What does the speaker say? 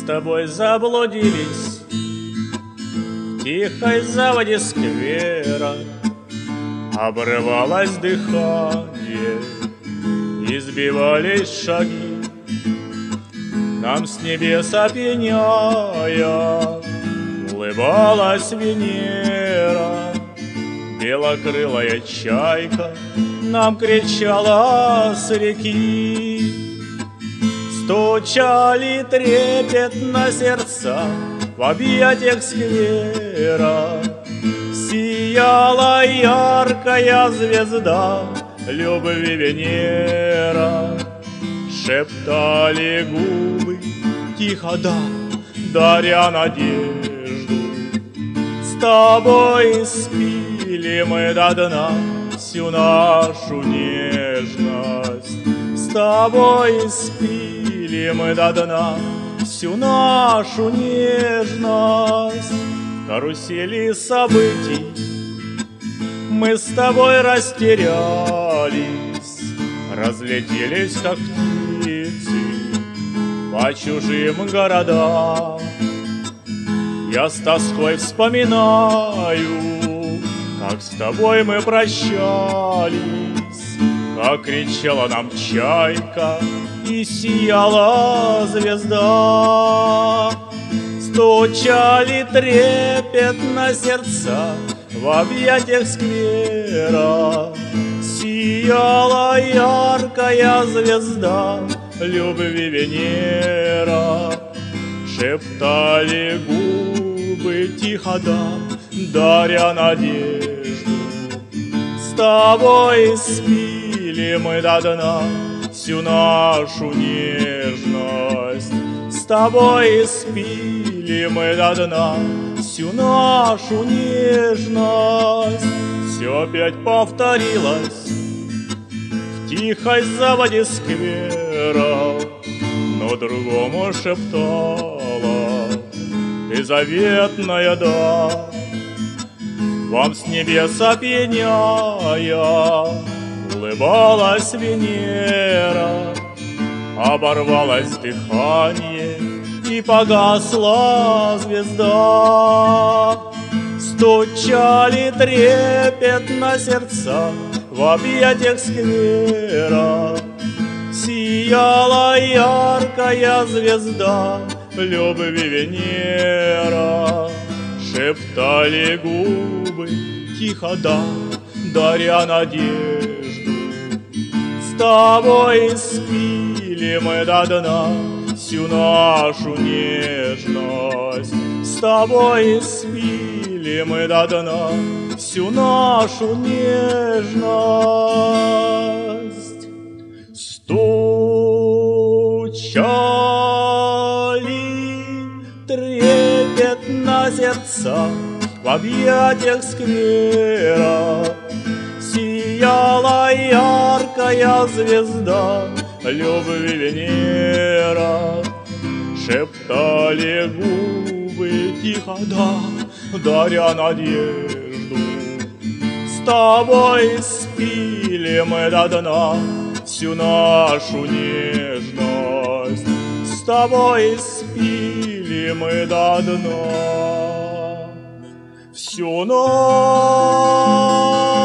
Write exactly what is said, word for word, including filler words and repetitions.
тобой заблудились в тихой заводе сквера. Обрывалось дыхание, избивались шаги. Нам с небес опьяняя улыбалась Венера. Белокрылая чайка нам кричала с реки. Стучали трепетно сердца в объятиях сквера. Сияла яркая звезда любви Венера. Шептали губы тихо, да, даря надежду. С тобой спили мы до дна всю нашу нежность. С тобой спили мы до дна всю нашу нежность. В карусели событий мы с тобой растерялись, разлетелись, как птицы, по чужим городам. Я с тоской вспоминаю, как с тобой мы прощались, как кричала нам чайка и сияла звезда. Стучали трепетно сердца в объятиях сквера. Сияла яркая звезда любви Венера. Шептали губы тихо, да, даря надежду. С тобой спили мы до дна всю нашу нежность. С тобой спили мы до дна всю нашу нежность. Все опять повторилось в тихой заводе сквера, но другому шептала ты заветная, да. Вам с небес опьяняя улыбалась Венера. Оборвалось дыхание и погасла звезда. Стучали трепетно сердца в объятиях сквера. Сияла яркая звезда любви Венера. Шептали губы тихо, да, даря надежду. С тобой спили мы до дна всю нашу нежность. С тобой спили мы до дна всю нашу нежность. Стучали трепетно сердца в объятиях сквера. Сияла яркая звезда любви Венера. Шептали губы тихо, да, даря надежду. С тобой спили мы до дна всю нашу нежность. С тобой спили мы до дна всю нашу